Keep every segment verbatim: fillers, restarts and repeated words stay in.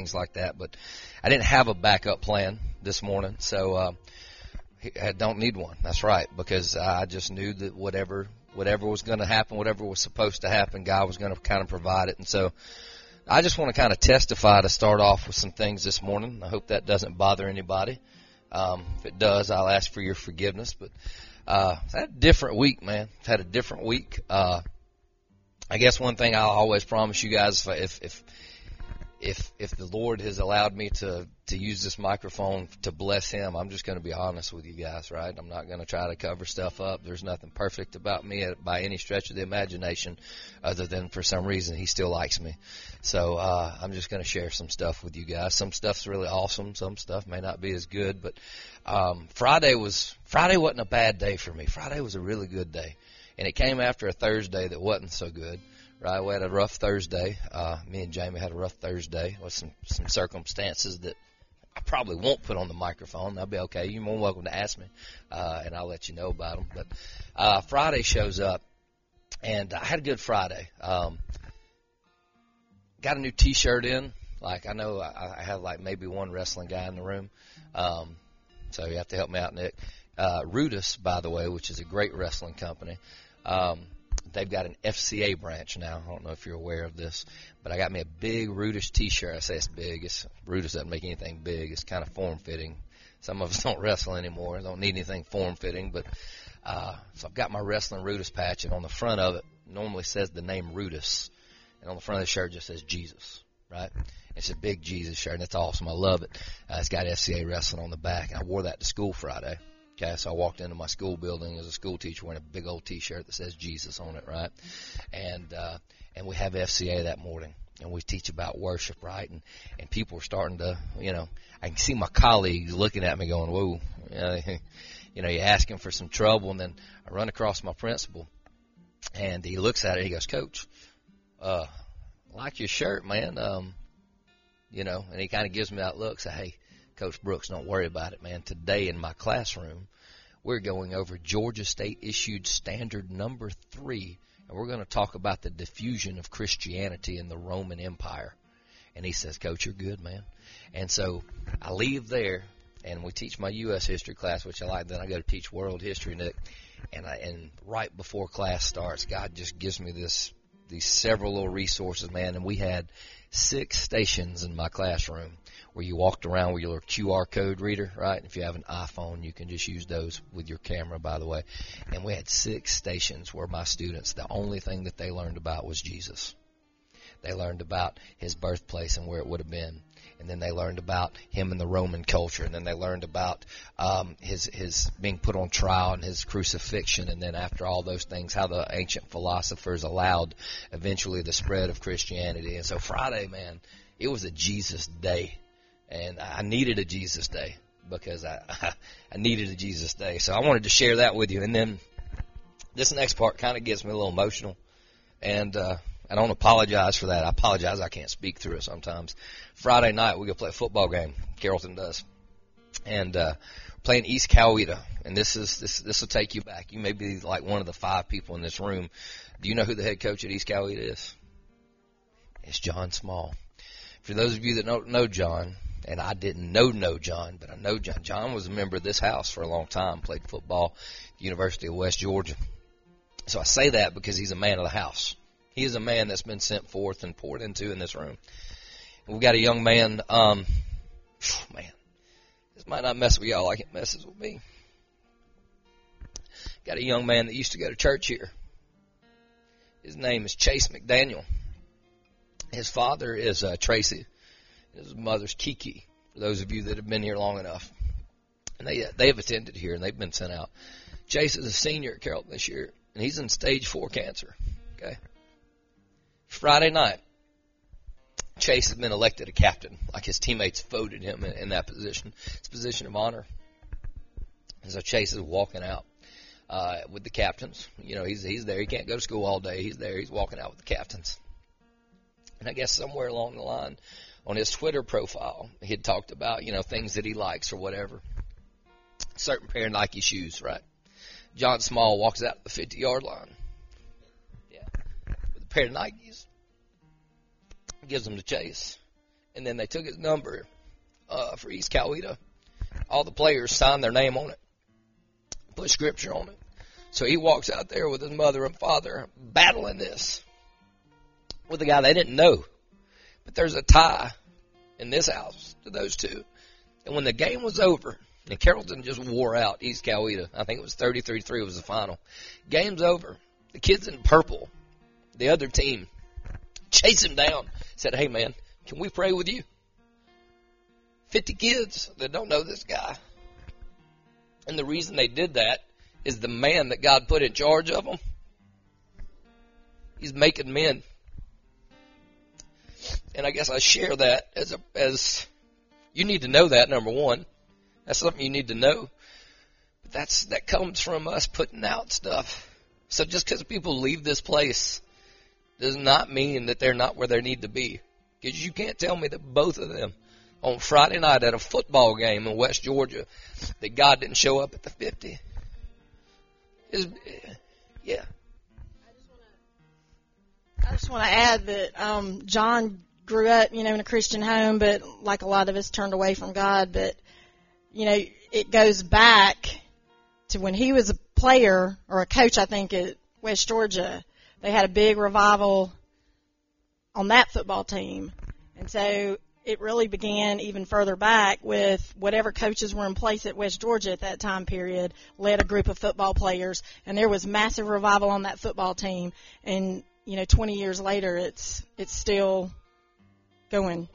things like that. But I didn't have a backup plan this morning, so uh, I don't need one. That's right, because I just knew that whatever whatever was going to happen, whatever was supposed to happen, God was going to kind of provide it. And so I just want to kind of testify to start off with some things this morning. I hope that doesn't bother anybody. Um, if it does, I'll ask for your forgiveness. But uh, I've had a different week, man. I've had a different week. Uh, I guess one thing I'll always promise you guys, if if if if the Lord has allowed me to to use this microphone to bless Him, I'm just going to be honest with you guys, right? I'm not going to try to cover stuff up. There's nothing perfect about me by any stretch of the imagination, other than for some reason He still likes me. So uh, I'm just going to share some stuff with you guys. Some stuff's really awesome. Some stuff may not be as good, but um, Friday was Friday wasn't a bad day for me. Friday was a really good day. And it came after a Thursday that wasn't so good, right? We had a rough Thursday. Uh, me and Jamie had a rough Thursday with some, some circumstances that I probably won't put on the microphone. That'll be okay. You're more than welcome to ask me, uh, and I'll let you know about them. But uh, Friday shows up, and I had a good Friday. Um, got a new T-shirt in. Like, I know I, I have, like, maybe one wrestling guy in the room, um, so you have to help me out, Nick. Uh, Rudis, by the way, which is a great wrestling company. Um, they've got an F C A branch now. I don't know if you're aware of this, but I got me a big Rudis T-shirt. I say it's big. It's, Rudis doesn't make anything big. It's kind of form-fitting. Some of us don't wrestle anymore. Don't need anything form-fitting. But uh, so I've got my wrestling Rudis patch, and on the front of it normally says the name Rudis, and on the front of the shirt just says Jesus, right? It's a big Jesus shirt, and it's awesome. I love it. Uh, it's got F C A wrestling on the back, and I wore that to school Friday. Okay, so I walked into my school building as a school teacher wearing a big old T-shirt that says Jesus on it, right? And uh, and we have F C A that morning, and we teach about worship, right? And and people are starting to, you know, I can see my colleagues looking at me going, whoa, you know, you know, you're asking for some trouble. And then I run across my principal, and he looks at it, he goes, Coach, uh, I like your shirt, man. Um, you know, and he kind of gives me that look, say, hey, Coach Brooks, don't worry about it, man. Today in my classroom, we're going over Georgia State issued standard number three, and we're going to talk about the diffusion of Christianity in the Roman Empire. And he says, Coach, you're good, man. And so I leave there, and we teach my U S history class, which I like. Then I go to teach world history, Nick. And I, and right before class starts, God just gives me this these several little resources, man. And we had six stations in my classroom where you walked around with your Q R code reader, right? If you have an iPhone, you can just use those with your camera, by the way. And we had six stations where my students, the only thing that they learned about was Jesus. They learned about his birthplace and where it would have been. And then they learned about him in the Roman culture. And then they learned about um, his his being put on trial and his crucifixion. And then after all those things, how the ancient philosophers allowed eventually the spread of Christianity. And so Friday, man, it was a Jesus day. And I needed a Jesus day because I, I needed a Jesus day. So I wanted to share that with you. And then this next part kind of gets me a little emotional. And uh, I don't apologize for that. I apologize I can't speak through it sometimes. Friday night, we go play a football game. Carrollton does. And uh, playing East Coweta. And this is this this will take you back. You may be like one of the five people in this room. Do you know who the head coach at East Coweta is? It's John Small. For those of you that don't know John, and I didn't know know John, but I know John. John was a member of this house for a long time, played football at the University of West Georgia. So I say that because he's a man of the house. He is a man that's been sent forth and poured into in this room. And we've got a young man, um, man, this might not mess with y'all like it messes with me. Got a young man that used to go to church here. His name is Chase McDaniel. His father is uh, Tracy. His mother's Kiki, for those of you that have been here long enough. And they they have attended here, and they've been sent out. Chase is a senior at Carrollton this year, and he's in stage four cancer. Okay. Friday night, Chase has been elected a captain. Like his teammates voted him in, in that position. It's a position of honor. And so Chase is walking out uh, with the captains. You know, he's he's there. He can't go to school all day. He's there. He's walking out with the captains. And I guess somewhere along the line, on his Twitter profile, he had talked about, you know, things that he likes or whatever. Certain pair of Nike shoes, right? John Small walks out the fifty-yard line. Yeah. With a pair of Nikes. Gives them to Chase. And then they took his number uh, for East Coweta. All the players signed their name on it, put scripture on it. So he walks out there with his mother and father battling this with a guy they didn't know. But there's a tie in this house to those two. And when the game was over, and Carrollton just wore out East Coweta. I think it was thirty-three to three was the final. Game's over. The kids in purple, the other team, chased him down, said, hey, man, can we pray with you? fifty kids that don't know this guy. And the reason they did that is the man that God put in charge of them, he's making men. And I guess I share that as a, as you need to know that, number one. That's something you need to know. But that's that comes from us putting out stuff. So just because people leave this place does not mean that they're not where they need to be. Because you can't tell me that both of them on Friday night at a football game in West Georgia that God didn't show up at the fifty. Is, yeah. I just want to add that um, John grew up, you know, in a Christian home, but like a lot of us turned away from God. But, you know, it goes back to when he was a player or a coach, I think, at West Georgia. They had a big revival on that football team. And so it really began even further back with whatever coaches were in place at West Georgia at that time period led a group of football players. And there was massive revival on that football team. And, you know, twenty years later, it's it's still going.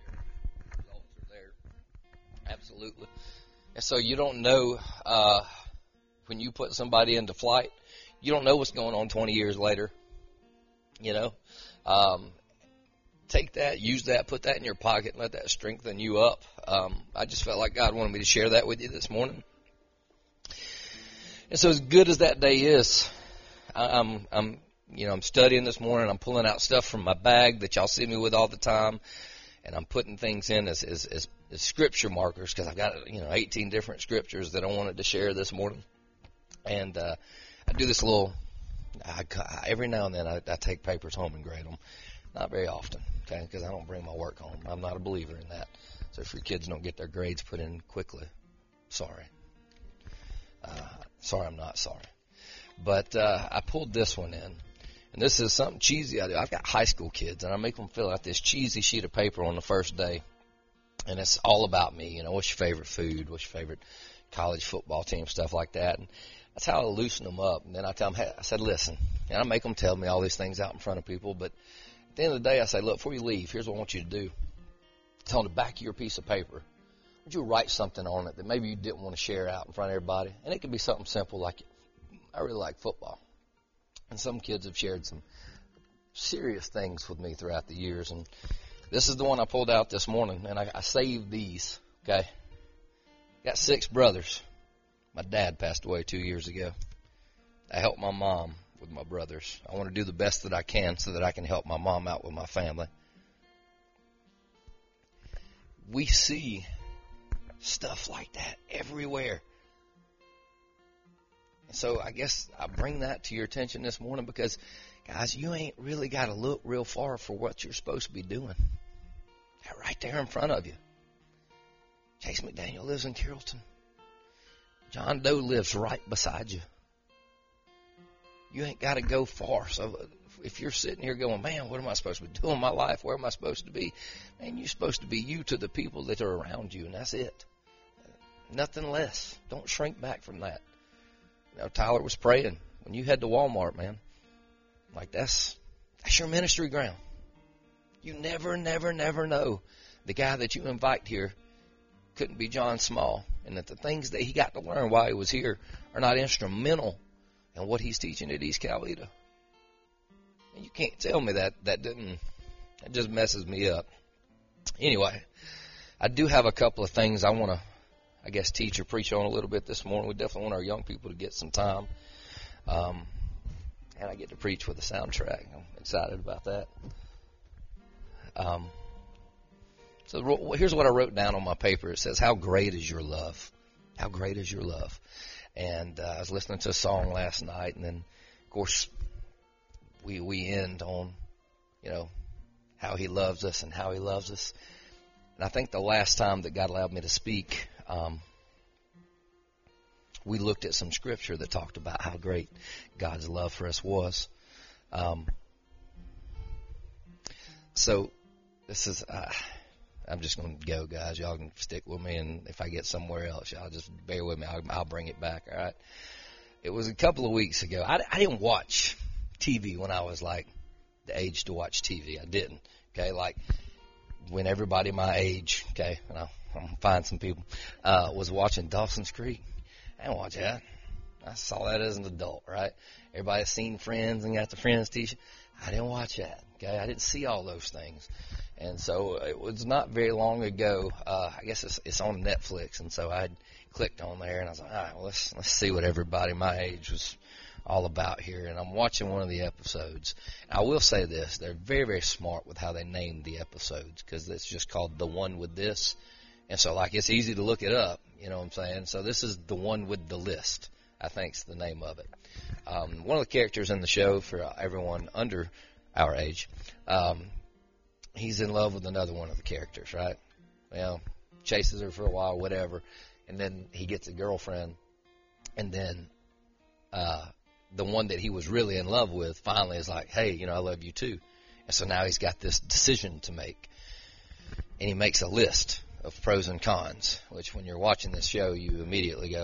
Absolutely. And so you don't know uh, when you put somebody into flight, you don't know what's going on twenty years later. You know, um, take that, use that, put that in your pocket, and let that strengthen you up. Um, I just felt like God wanted me to share that with you this morning. And so as good as that day is, I, I'm, I'm, you know, I'm studying this morning. I'm pulling out stuff from my bag that y'all see me with all the time, and I'm putting things in as as, as, as scripture markers because I've got, you know, eighteen different scriptures that I wanted to share this morning. And uh, I do this little. I, every now and then I, I take papers home and grade them. Not very often, okay, because I don't bring my work home. I'm not a believer in that. So if your kids don't get their grades put in quickly, sorry. Uh, sorry, I'm not sorry. But uh, I pulled this one in. And this is something cheesy I do. I've got high school kids, and I make them fill out this cheesy sheet of paper on the first day. And it's all about me. You know, what's your favorite food? What's your favorite college football team? Stuff like that. And that's how I loosen them up. And then I tell them, hey, I said, listen. And I make them tell me all these things out in front of people. But at the end of the day, I say, look, before you leave, here's what I want you to do. It's on the back of your piece of paper. Would you write something on it that maybe you didn't want to share out in front of everybody? And it could be something simple like, I really like football. And some kids have shared some serious things with me throughout the years. And this is the one I pulled out this morning. And I, I saved these, okay? Got six brothers. My dad passed away two years ago. I helped my mom with my brothers. I want to do the best that I can so that I can help my mom out with my family. We see stuff like that everywhere. And so I guess I bring that to your attention this morning because, guys, you ain't really got to look real far for what you're supposed to be doing. They're right there in front of you. Chase McDaniel lives in Carrollton. John Doe lives right beside you. You ain't got to go far. So if you're sitting here going, man, what am I supposed to be doing in my life? Where am I supposed to be? Man, you're supposed to be you to the people that are around you, and that's it. Nothing less. Don't shrink back from that. You know, Tyler was praying when you head to Walmart, man. Like that's that's your ministry ground. You never, never, never know. The guy that you invite here couldn't be John Small, and that the things that he got to learn while he was here are not instrumental in what he's teaching at East Coweta. And you can't tell me that that didn't. That just messes me up. Anyway, I do have a couple of things I want to, I guess, teach or preach on a little bit this morning. We definitely want our young people to get some time. Um, and I get to preach with a soundtrack. I'm excited about that. Um, so here's what I wrote down on my paper. It says, how great is your love? How great is your love? And uh, I was listening to a song last night, and then, of course, we we end on, you know, how he loves us and how he loves us. And I think the last time that God allowed me to speak, um, we looked at some scripture that talked about how great God's love for us was. Um, so this is, uh, I'm just going to go, guys. Y'all can stick with me, and if I get somewhere else, y'all just bear with me. I'll, I'll bring it back, all right? It was a couple of weeks ago. I, I didn't watch T V when I was, like, the age to watch T V. I didn't, okay? Like, when everybody my age, okay, and I'll, I'm going to find some people, uh, was watching Dawson's Creek. I didn't watch that. I saw that as an adult, right? Everybody's seen Friends and got the Friends t-shirt. I didn't watch that, okay? I didn't see all those things. And so it was not very long ago. Uh, I guess it's, it's on Netflix, and so I clicked on there, and I was like, all right, well, let's let's see what everybody my age was all about here. And I'm watching one of the episodes. And I will say this: they're very, very smart with how they name the episodes, because it's just called The One With This. And so, like, it's easy to look it up, you know what I'm saying? So this is The One With the List, I think's the name of it. Um, one of the characters in the show, for everyone under our age, um, he's in love with another one of the characters, right? Well, chases her for a while, whatever, and then he gets a girlfriend, and then uh, the one that he was really in love with finally is like, hey, you know, I love you too. And so now he's got this decision to make, and he makes a list of pros and cons, which when you're watching this show, you immediately go,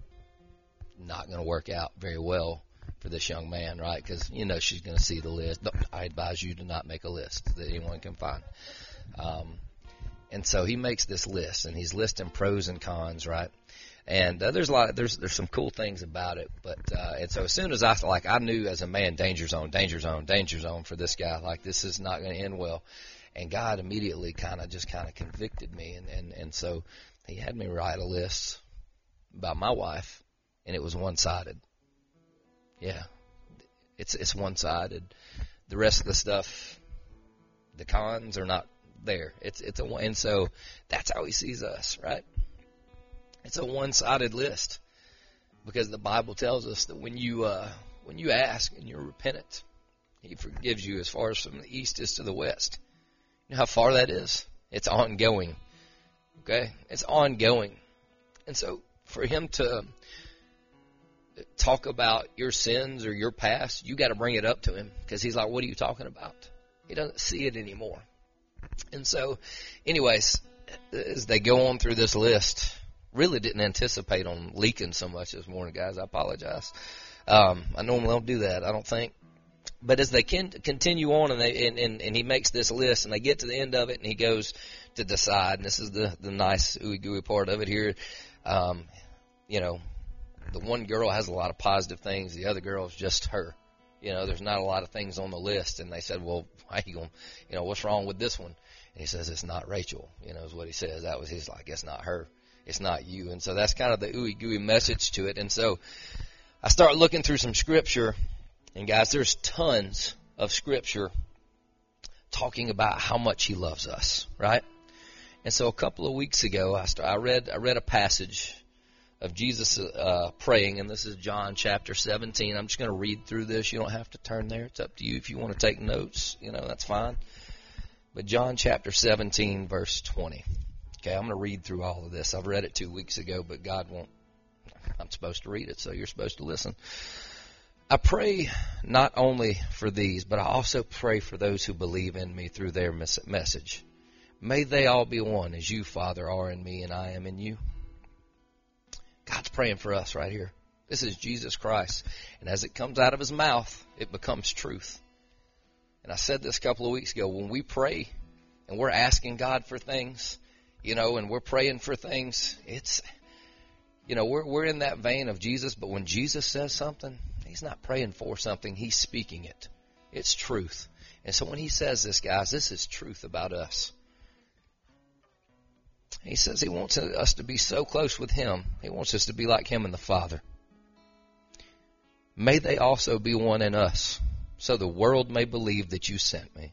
not going to work out very well for this young man, right? Because you know she's going to see the list. I advise you to not make a list that anyone can find. Um, and so he makes this list, and he's listing pros and cons, right? And uh, there's a lot. Of, there's there's some cool things about it, but uh, and so as soon as I like, I knew as a man, danger zone, danger zone, danger zone for this guy. Like, this is not going to end well. And God immediately kind of just kind of convicted me, and, and and so He had me write a list about my wife, and it was one-sided. Yeah, it's it's one-sided. The rest of the stuff, the cons are not there. It's it's a one, and so that's how He sees us, right? It's a one-sided list, because the Bible tells us that when you uh, when you ask and you're repentant, He forgives you as far as from the east is to the west. You know how far that is? It's ongoing. Okay? It's ongoing. And so for Him to talk about your sins or your past, you got to bring it up to Him, because He's like, what are you talking about? He doesn't see it anymore. And so, anyways, as they go on through this list, really didn't anticipate on leaking so much this morning, guys. I apologize. Um, I normally don't do that, I don't think. But as they can continue on, and, they, and, and, and he makes this list, and they get to the end of it, and he goes to decide, and this is the, the nice ooey gooey part of it here. Um, you know, the one girl has a lot of positive things. The other girl is just her. You know, there's not a lot of things on the list. And they said, well, why are you going, you know, what's wrong with this one? And he says, it's not Rachel, you know, is what he says. That was his, like, it's not her. It's not you. And so that's kind of the ooey gooey message to it. And so I start looking through some scripture. And guys, there's tons of scripture talking about how much He loves us, right? And so a couple of weeks ago, I, start, I read I read a passage of Jesus uh, praying, and this is John chapter seventeen. I'm just going to read through this. You don't have to turn there. It's up to you. If you want to take notes, you know, that's fine. But John chapter seventeen, verse twenty. Okay, I'm going to read through all of this. I've read it two weeks ago, but God won't. I'm supposed to read it, so you're supposed to listen. I pray not only for these, but I also pray for those who believe in me through their message. May they all be one, as you, Father, are in me and I am in you. God's praying for us right here. This is Jesus Christ. And as it comes out of His mouth, it becomes truth. And I said this a couple of weeks ago, when we pray and we're asking God for things, you know, and we're praying for things, it's, you know, we're we're in that vein of Jesus, but when Jesus says something, He's not praying for something, He's speaking it. It's truth. And so when He says this, guys, this is truth about us. He says He wants us to be so close with Him. He wants us to be like Him and the Father. May they also be one in us, so the world may believe that you sent me.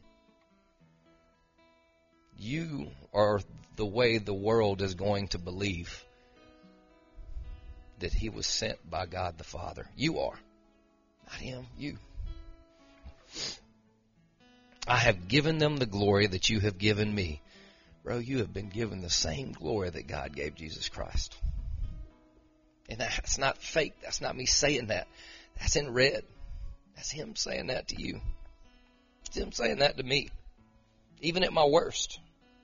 You are the way the world is going to believe that He was sent by God the Father. You are. Not Him, you. I have given them the glory that you have given me, bro, you have been given the same glory that God gave Jesus Christ. And that's not fake. That's not me saying that. That's in red. That's him saying that to you. It's him saying that to me, even at my worst.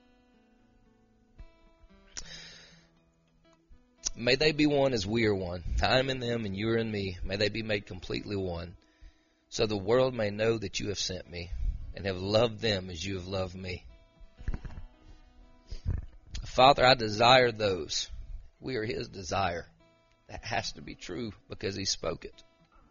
May they be one as we are one. I am in them and you are in me. May they be made completely one, so the world may know that you have sent me and have loved them as you have loved me. Father, I desire those. We are his desire. That has to be true because he spoke it.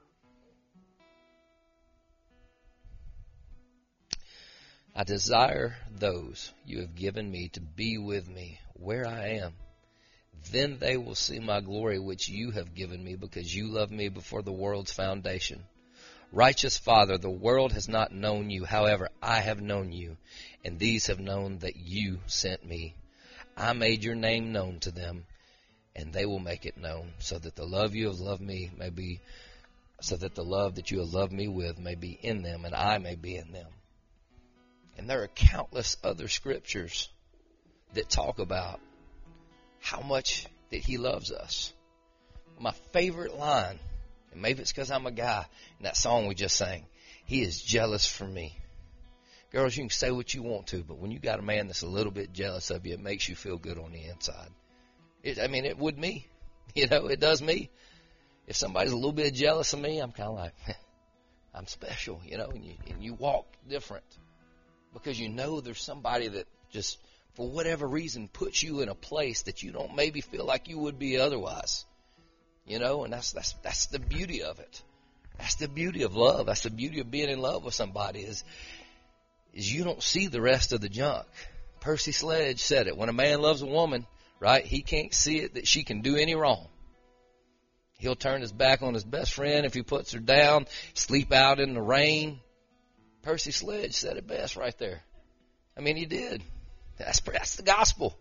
I desire those you have given me to be with me where I am. Then they will see my glory which you have given me, because you loved me before the world's foundation. Righteous Father, the world has not known you. However, I have known you, and these have known that you sent me. I made your name known to them, and they will make it known, so that the love you have loved me may be, so that the love that you have loved me with may be in them, and I may be in them. And there are countless other scriptures that talk about how much that he loves us. My favorite line, and maybe it's because I'm a guy, in that song we just sang, he is jealous for me. Girls, you can say what you want to, but when you got a man that's a little bit jealous of you, it makes you feel good on the inside. It, I mean, it would me. You know, it does me. If somebody's a little bit jealous of me, I'm kind of like, I'm special, you know, and you, and you walk different. Because you know there's somebody that just, for whatever reason, puts you in a place that you don't maybe feel like you would be otherwise. You know, and that's that's that's the beauty of it. That's the beauty of love. That's the beauty of being in love with somebody is, is you don't see the rest of the junk. Percy Sledge said it. When a man loves a woman, right, he can't see it that she can do any wrong. He'll turn his back on his best friend if he puts her down, sleep out in the rain. Percy Sledge said it best right there. I mean, he did. That's, that's the gospel.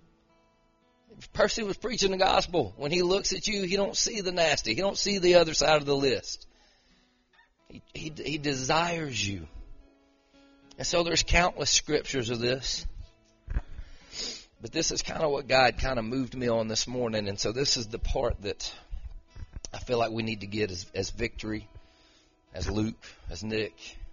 Percy was preaching the gospel. When he looks at you, he don't see the nasty. He don't see the other side of the list. He, he, he desires you. And so there's countless scriptures of this. But this is kind of what God kind of moved me on this morning. And so this is the part that I feel like we need to get as, as Victory, as Luke, as Nick,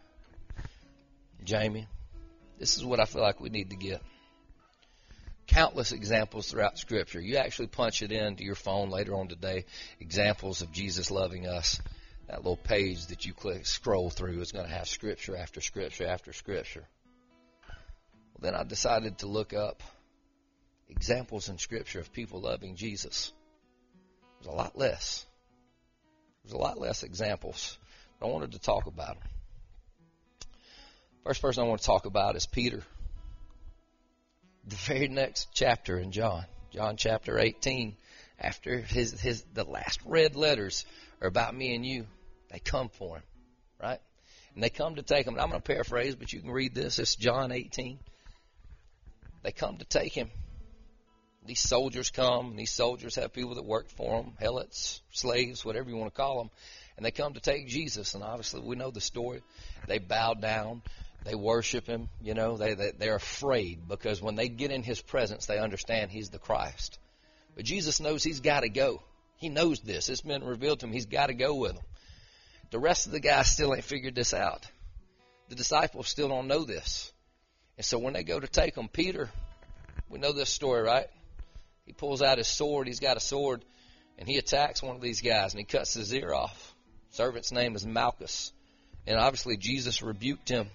Jamie. This is what I feel like we need to get. Countless examples throughout Scripture. You actually punch it into your phone later on today, examples of Jesus loving us. That little page that you click, scroll through is going to have Scripture after Scripture after Scripture. Well, then I decided to look up examples in Scripture of people loving Jesus. There's a lot less. There's a lot less examples. But I wanted to talk about them. First person I want to talk about is Peter. The very next chapter in John, John chapter eighteen, after his, his the last red letters are about me and you, they come for him, right? And they come to take him. And I'm going to paraphrase, but you can read this. It's John eighteen. They come to take him. These soldiers come, and these soldiers have people that work for them, helots, slaves, whatever you want to call them, and they come to take Jesus. And obviously we know the story. They bow down. They worship him, you know, they, they, they're afraid because when they get in his presence, they understand he's the Christ. But Jesus knows he's got to go. He knows this. It's been revealed to him. He's got to go with them. The rest of the guys still ain't figured this out. The disciples still don't know this. And so when they go to take him, Peter, we know this story, right? He pulls out his sword. He's got a sword, and he attacks one of these guys, and he cuts his ear off. Servant's name is Malchus. And obviously Jesus rebuked him.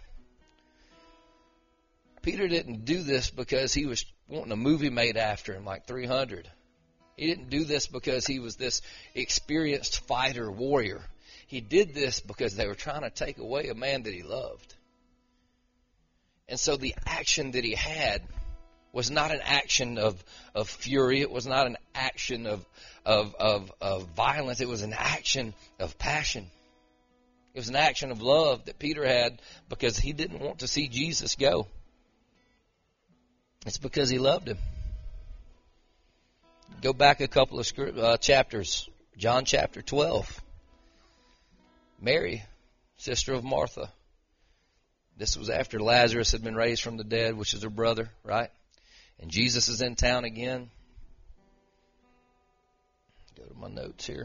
Peter didn't do this because he was wanting a movie made after him, like three hundred. He didn't do this because he was this experienced fighter, warrior. He did this because they were trying to take away a man that he loved. And so the action that he had was not an action of, of fury. It was not an action of, of, of, of violence. It was an action of passion. It was an action of love that Peter had because he didn't want to see Jesus go. It's because he loved him. Go back a couple of script, uh, chapters. John chapter twelve. Mary, sister of Martha. This was after Lazarus had been raised from the dead, which is her brother, right? And Jesus is in town again. Go to my notes here.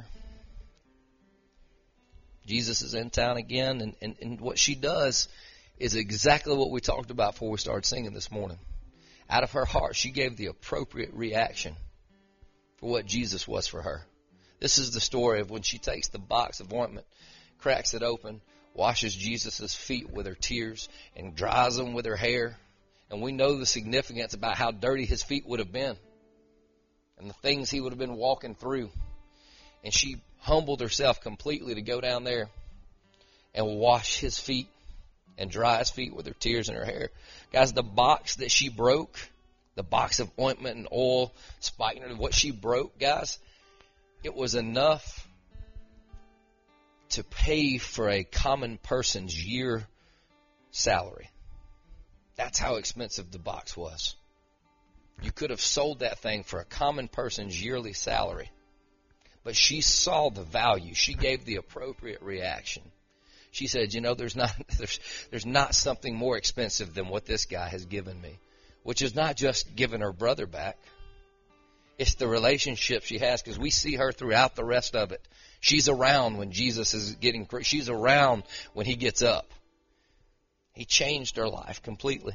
Jesus is in town again, and, and, and what she does is exactly what we talked about before we started singing this morning. Out of her heart, she gave the appropriate reaction for what Jesus was for her. This is the story of when she takes the box of ointment, cracks it open, washes Jesus' feet with her tears, and dries them with her hair. And we know the significance about how dirty his feet would have been and the things he would have been walking through. And she humbled herself completely to go down there and wash his feet and dry his feet with her tears and her hair. Guys, the box that she broke, the box of ointment and oil, spikenard, what she broke, guys, it was enough to pay for a common person's year salary. That's how expensive the box was. You could have sold that thing for a common person's yearly salary. But she saw the value. She gave the appropriate reaction. She said, you know, there's not there's there's not something more expensive than what this guy has given me, which is not just giving her brother back. It's the relationship she has, because we see her throughout the rest of it. She's around when Jesus is getting, she's around when he gets up. He changed her life completely.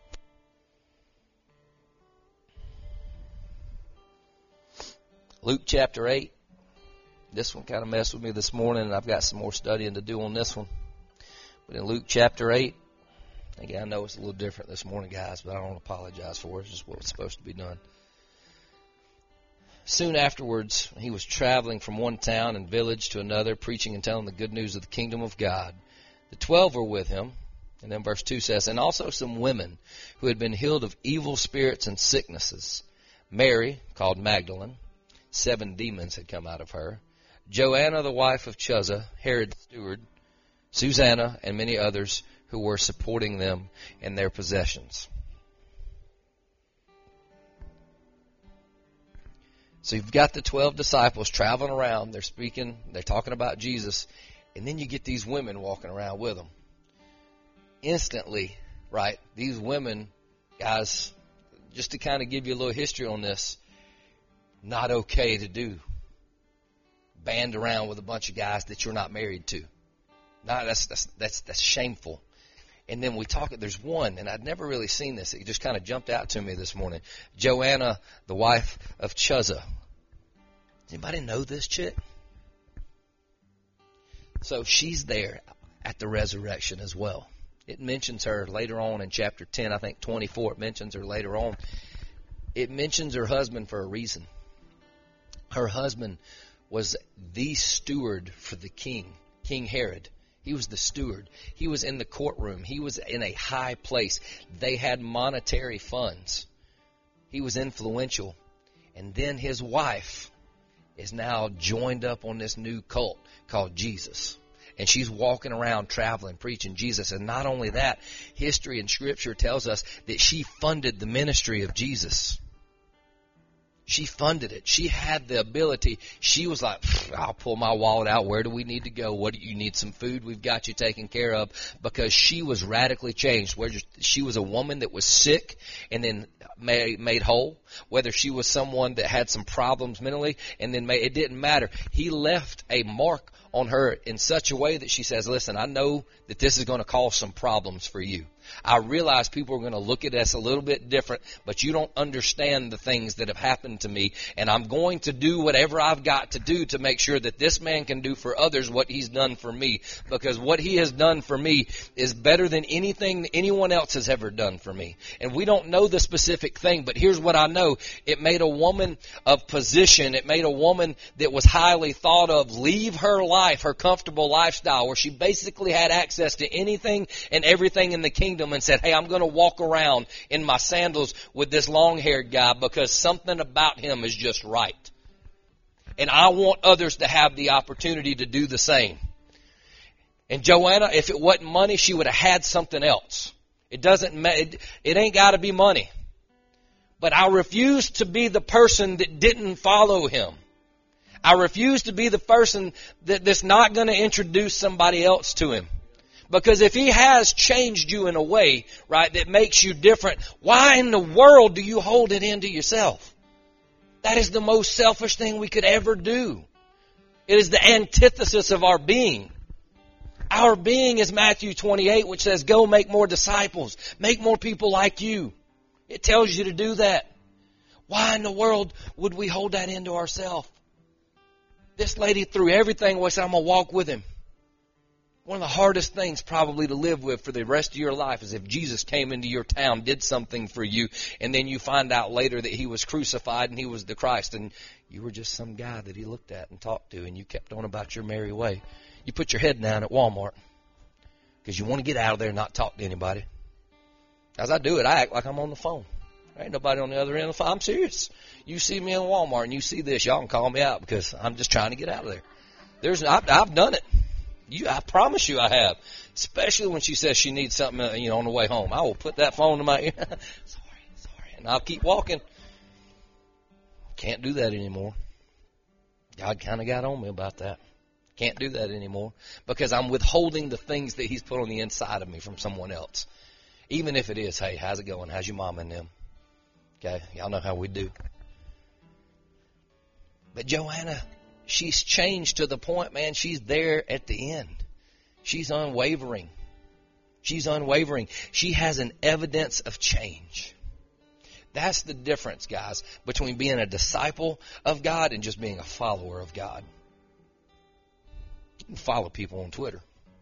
Luke chapter eight. This one kind of messed with me this morning, and I've got some more studying to do on this one. But in Luke chapter eight, again, I know it's a little different this morning, guys, but I don't apologize for it. It's just what's supposed to be done. Soon afterwards, he was traveling from one town and village to another, preaching and telling the good news of the kingdom of God. The twelve were with him. And then verse two says, and also some women who had been healed of evil spirits and sicknesses. Mary, called Magdalene, seven demons had come out of her. Joanna, the wife of Chuza, Herod's steward, Susanna, and many others who were supporting them in their possessions. So you've got the twelve disciples traveling around. They're speaking, they're talking about Jesus. And then you get these women walking around with them. Instantly, right, these women, guys, just to kind of give you a little history on this, not okay to do. Band around with a bunch of guys that you're not married to. No, that's that's that's that's shameful. And then we talk, there's one, and I'd never really seen this. It just kind of jumped out to me this morning. Joanna, the wife of Chuza. Does anybody know this chick? So she's there at the resurrection as well. It mentions her later on in chapter ten, I think twenty-four. It mentions her later on. It mentions her husband for a reason. Her husband was the steward for the king, King Herod. He was the steward. He was in the courtroom. He was in a high place. They had monetary funds. He was influential. And then his wife is now joined up on this new cult called Jesus. And she's walking around traveling, preaching Jesus. And not only that, history and scripture tells us that she funded the ministry of Jesus. She funded it. She had the ability. She was like, I'll pull my wallet out. Where do we need to go? What do you need? Some food? We've got you taken care of. Because she was radically changed. Whether she was a woman that was sick and then made, made whole. Whether she was someone that had some problems mentally and then made, it didn't matter. He left a mark on her in such a way that she says, listen, I know that this is going to cause some problems for you. I realize people are going to look at us a little bit different, but you don't understand the things that have happened to me, and I'm going to do whatever I've got to do to make sure that this man can do for others what he's done for me, because what he has done for me is better than anything anyone else has ever done for me. And we don't know the specific thing, but here's what I know. It made a woman of position, it made a woman that was highly thought of leave her life, her comfortable lifestyle, where she basically had access to anything and everything in the kingdom, and said, hey, I'm going to walk around in my sandals with this long-haired guy because something about him is just right. And I want others to have the opportunity to do the same. And Joanna, if it wasn't money, she would have had something else. It doesn't it, it ain't got to be money. But I refuse to be the person that didn't follow him. I refuse to be the person that, that's not going to introduce somebody else to him. Because if he has changed you in a way, right, that makes you different, why in the world do you hold it into yourself? That is the most selfish thing we could ever do. It is the antithesis of our being. Our being is Matthew twenty-eight, which says, go make more disciples. Make more people like you. It tells you to do that. Why in the world would we hold that into ourselves? This lady threw everything away, said, I'm going to walk with him. One of the hardest things probably to live with for the rest of your life is if Jesus came into your town, did something for you, and then you find out later that he was crucified and he was the Christ, and you were just some guy that he looked at and talked to, and you kept on about your merry way. You put your head down at Walmart because you want to get out of there and not talk to anybody. As I do it, I act like I'm on the phone. There ain't nobody on the other end of the phone. I'm serious. You see me in Walmart and you see this, y'all can call me out because I'm just trying to get out of there. There's, I've, I've done it. You, I promise you I have. Especially when she says she needs something, uh, you know, on the way home. I will put that phone to my ear. sorry, sorry. And I'll keep walking. Can't do that anymore. God kind of got on me about that. Can't do that anymore because I'm withholding the things that he's put on the inside of me from someone else. Even if it is, hey, how's it going? How's your mom and them? Okay, y'all know how we do. But Joanna, she's changed to the point, man, she's there at the end. She's unwavering. She's unwavering. She has an evidence of change. That's the difference, guys, between being a disciple of God and just being a follower of God. You can follow people on Twitter.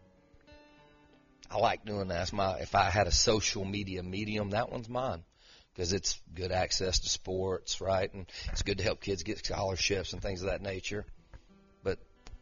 I like doing that. That's my, if I had a social media medium, that one's mine. Because it's good access to sports, right? And it's good to help kids get scholarships and things of that nature. But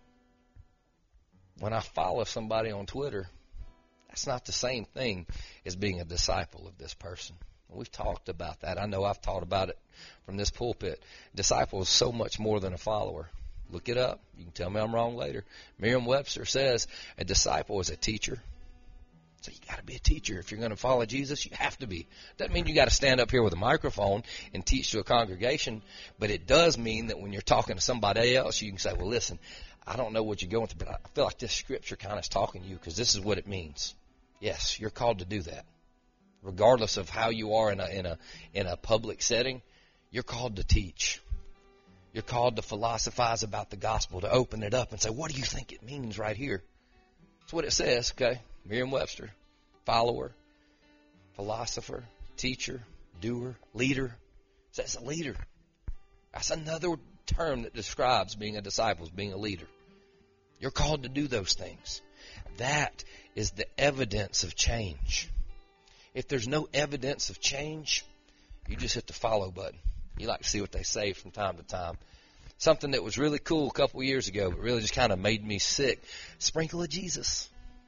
when I follow somebody on Twitter, that's not the same thing as being a disciple of this person. We've talked about that. I know I've taught about it from this pulpit. Disciple is so much more than a follower. Look it up. You can tell me I'm wrong later. Merriam-Webster says a disciple is a teacher. So you got to be a teacher. If you're going to follow Jesus, you have to be. Doesn't mean you got to stand up here with a microphone and teach to a congregation, but it does mean that when you're talking to somebody else, you can say, well, listen, I don't know what you're going through, but I feel like this scripture kind of is talking to you because this is what it means. Yes, you're called to do that. Regardless of how you are in a, in a, in a public setting, you're called to teach. You're called to philosophize about the gospel, to open it up and say, what do you think it means right here? That's what it says, okay? Merriam-Webster, follower, philosopher, teacher, doer, leader. That's a leader. That's another term that describes being a disciple, being a leader. You're called to do those things. That is the evidence of change. If there's no evidence of change, you just hit the follow button. You like to see what they say from time to time. Something that was really cool a couple of years ago, but really just kind of made me sick. Sprinkle of Jesus.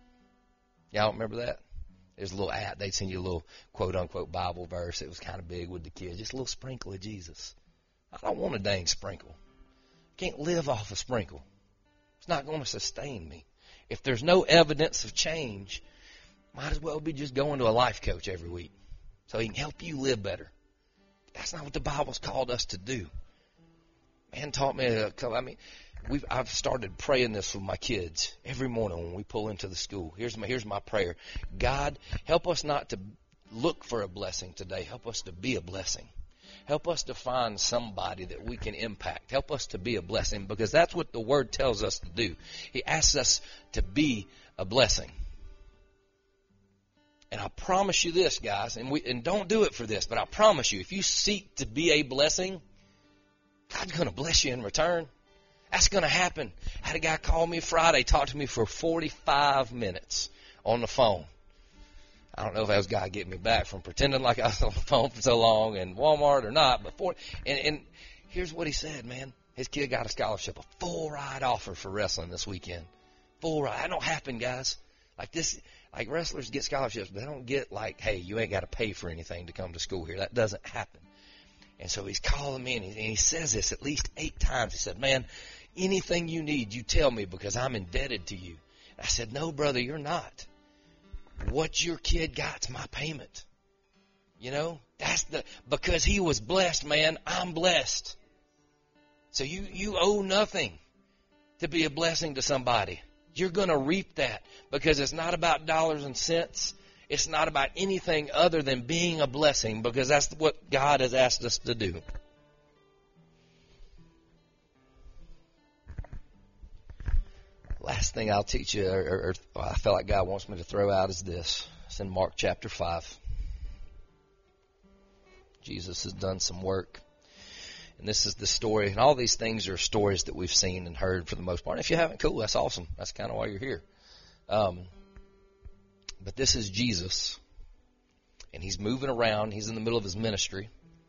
Y'all remember that? There's a little ad. They'd send you a little quote-unquote Bible verse. It was kind of big with the kids. Just a little sprinkle of Jesus. I don't want a dang sprinkle. Can't live off a sprinkle. It's not going to sustain me. If there's no evidence of change, might as well be just going to a life coach every week so he can help you live better. That's not what the Bible's called us to do. Man taught me, a couple, I mean, we've, I've started praying this with my kids every morning when we pull into the school. Here's my, here's my prayer. God, help us not to look for a blessing today. Help us to be a blessing. Help us to find somebody that we can impact. Help us to be a blessing because that's what the Word tells us to do. He asks us to be a blessing. And I promise you this, guys, and we and don't do it for this, but I promise you, if you seek to be a blessing, God's going to bless you in return. That's going to happen. I had a guy call me Friday, talk to me for forty-five minutes on the phone. I don't know if that was God getting me back from pretending like I was on the phone for so long in Walmart or not. But for, and, and here's what he said, man. His kid got a scholarship, a full ride offer for wrestling this weekend. Full ride. That don't happen, guys. Like this, like wrestlers get scholarships, but they don't get like, hey, you ain't got to pay for anything to come to school here. That doesn't happen. And so he's calling me, and he, and he says this at least eight times. He said, man, anything you need, you tell me because I'm indebted to you. I said, no, brother, you're not. What your kid got's my payment. You know, that's the, because he was blessed, man, I'm blessed. So you, you owe nothing to be a blessing to somebody. You're going to reap that, because it's not about dollars and cents. It's not about anything other than being a blessing, because that's what God has asked us to do. Last thing I'll teach you, or, or I feel like God wants me to throw out, is this. It's in Mark chapter five. Jesus has done some work. And this is the story. And all these things are stories that we've seen and heard for the most part. And if you haven't, cool, that's awesome. That's kind of why you're here. Um, but this is Jesus. And he's moving around. He's in the middle of his ministry.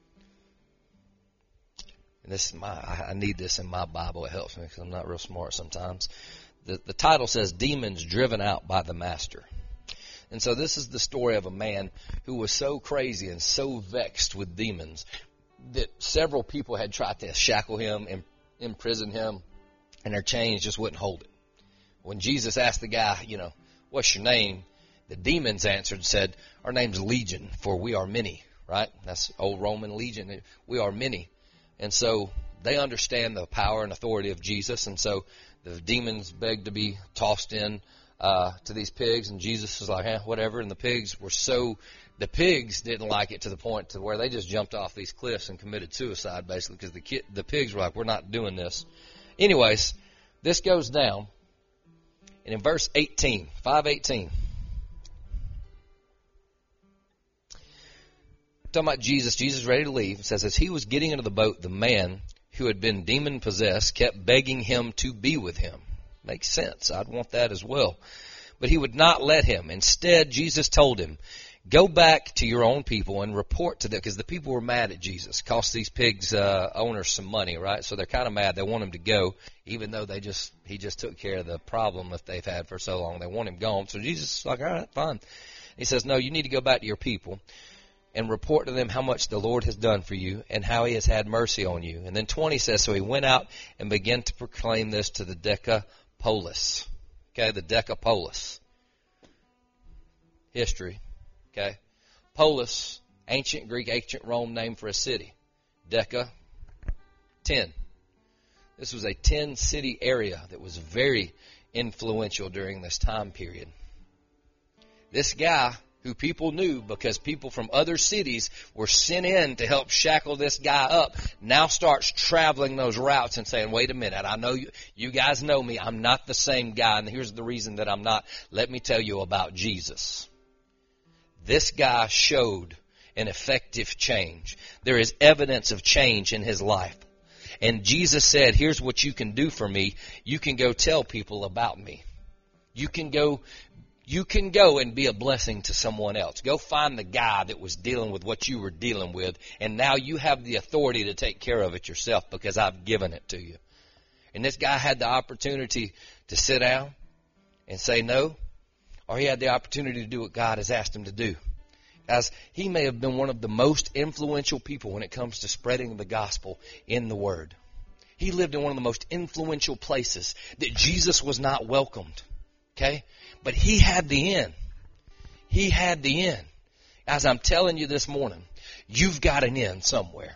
And this is my, I need this in my Bible. It helps me because I'm not real smart sometimes. The, the title says, Demons Driven Out by the Master. And so this is the story of a man who was so crazy and so vexed with demons that several people had tried to shackle him and imprison him, and their chains just wouldn't hold it. When Jesus asked the guy, you know, what's your name? The demons answered and said, our name's Legion, for we are many, right? That's old Roman legion. We are many. And so they understand the power and authority of Jesus, and so the demons begged to be tossed in uh, to these pigs, and Jesus was like, eh, whatever. And the pigs were so, the pigs didn't like it to the point to where they just jumped off these cliffs and committed suicide, basically, because the ki- the pigs were like, we're not doing this. Anyways, this goes down, and in verse eighteen, five eighteen, talking about Jesus, Jesus is ready to leave. It says, as he was getting into the boat, the man who had been demon-possessed kept begging him to be with him. Makes sense. I'd want that as well. But he would not let him. Instead, Jesus told him, go back to your own people and report to them, because the people were mad at Jesus. Cost these pigs uh, owners some money, right? So they're kind of mad. They want him to go, even though they just he just took care of the problem that they've had for so long. They want him gone. So Jesus is like, all right, fine. He says, no, you need to go back to your people and report to them how much the Lord has done for you and how he has had mercy on you. And then twenty says, so he went out and began to proclaim this to the Decapolis. Okay, the Decapolis. History. Okay. Polis, ancient Greek, ancient Rome name for a city. Deca, ten. This was a ten-city area that was very influential during this time period. This guy, who people knew because people from other cities were sent in to help shackle this guy up, now starts traveling those routes and saying, wait a minute, I know you, you guys know me. I'm not the same guy, and here's the reason that I'm not. Let me tell you about Jesus. This guy showed an effective change. There is evidence of change in his life. And Jesus said, here's what you can do for me. You can go tell people about me. You can go You can go and be a blessing to someone else. Go find the guy that was dealing with what you were dealing with, and now you have the authority to take care of it yourself because I've given it to you. And this guy had the opportunity to sit down and say no, or he had the opportunity to do what God has asked him to do. As he may have been one of the most influential people when it comes to spreading the gospel in the Word. He lived in one of the most influential places that Jesus was not welcomed. Okay? But he had the in. He had the in. As I'm telling you this morning, you've got an in somewhere.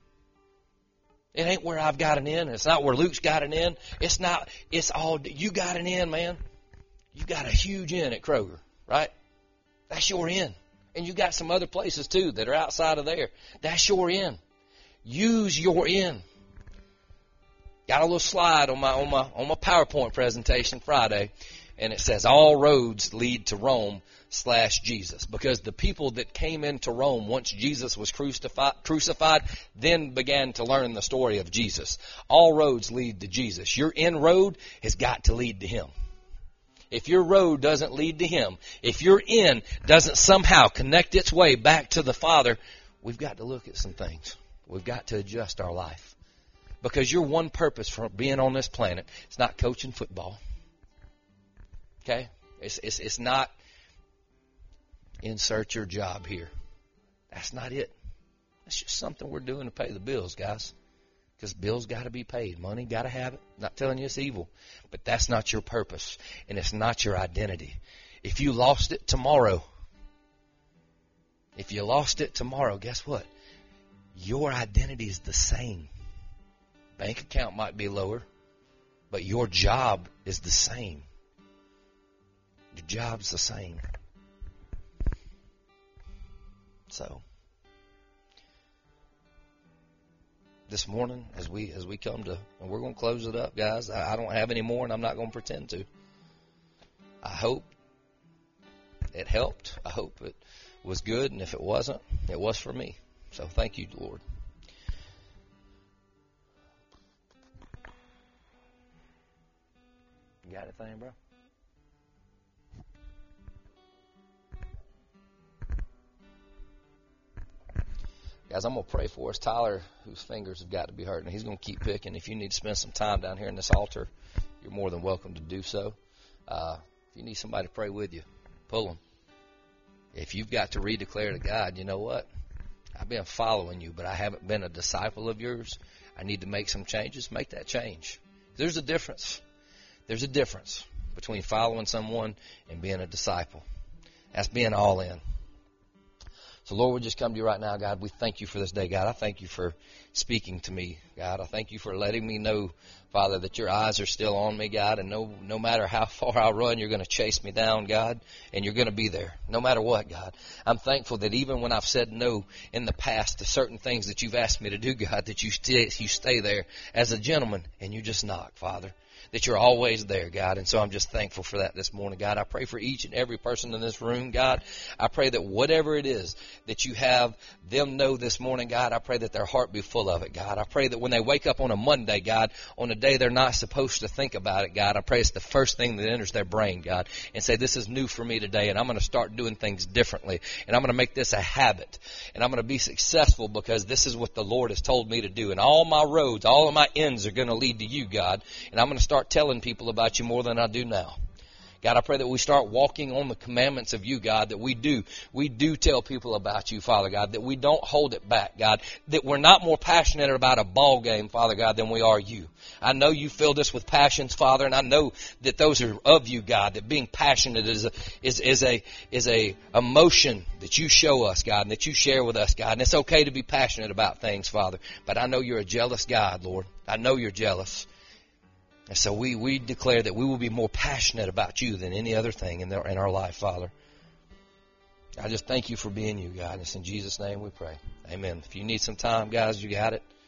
It ain't where I've got an in. It's not where Luke's got an in. It's not, it's all, you got an in, man. You got a huge in at Kroger, right? That's your in. And you got some other places too that are outside of there. That's your in. Use your in. Got a little slide on my, on my, on my PowerPoint presentation Friday. And it says, all roads lead to Rome slash Jesus. Because the people that came into Rome once Jesus was crucified, crucified, then began to learn the story of Jesus. All roads lead to Jesus. Your in road has got to lead to him. If your road doesn't lead to him, if your in doesn't somehow connect its way back to the Father, we've got to look at some things. We've got to adjust our life. Because your one purpose for being on this planet is not coaching football. Okay? It's, it's, it's not insert your job here. That's not it. That's just something we're doing to pay the bills, guys. Because bills got to be paid. Money got to have it. Not telling you it's evil. But that's not your purpose. And it's not your identity. If you lost it tomorrow, if you lost it tomorrow, guess what? Your identity is the same. Bank account might be lower, but your job is the same. Your job's the same. So, this morning, as we as we come to, and we're going to close it up, guys. I, I don't have any more, and I'm not going to pretend to. I hope it helped. I hope it was good, and if it wasn't, it was for me. So thank you, Lord. You got anything, bro? Guys, I'm going to pray for us. Tyler, whose fingers have got to be hurting, he's going to keep picking. If you need to spend some time down here in this altar, you're more than welcome to do so. Uh, if you need somebody to pray with you, pull them. If you've got to redeclare to God, you know what? I've been following you, but I haven't been a disciple of yours. I need to make some changes. Make that change. There's a difference. There's a difference between following someone and being a disciple. That's being all in. So, Lord, we just come to you right now, God. We thank you for this day, God. I thank you for speaking to me, God. I thank you for letting me know, Father, that your eyes are still on me, God, and no no matter how far I run, you're going to chase me down, God, and you're going to be there, no matter what, God. I'm thankful that even when I've said no in the past to certain things that you've asked me to do, God, that you stay, you stay there as a gentleman and you just knock, Father, that you're always there, God. And so I'm just thankful for that this morning, God. I pray for each and every person in this room, God. I pray that whatever it is that you have them know this morning, God, I pray that their heart be full of it, God. I pray that when they wake up on a Monday, God, on a day they're not supposed to think about it, God, I pray it's the first thing that enters their brain, God, and say, this is new for me today, and I'm going to start doing things differently, and I'm going to make this a habit, and I'm going to be successful because this is what the Lord has told me to do, and all my roads, all of my ends are going to lead to you, God, and I'm going to start telling people about you more than I do now. God, I pray that we start walking on the commandments of you, God, that we do. We do tell people about you, Father God, that we don't hold it back, God, that we're not more passionate about a ball game, Father God, than we are you. I know you filled us with passions, Father, and I know that those are of you, God, that being passionate is a, is, is a, is a emotion that you show us, God, and that you share with us, God, and it's okay to be passionate about things, Father, but I know you're a jealous God, Lord. I know you're jealous. And so we, we declare that we will be more passionate about you than any other thing in, their, in our life, Father. I just thank you for being you, God. And it's in Jesus' name we pray. Amen. If you need some time, guys, you got it.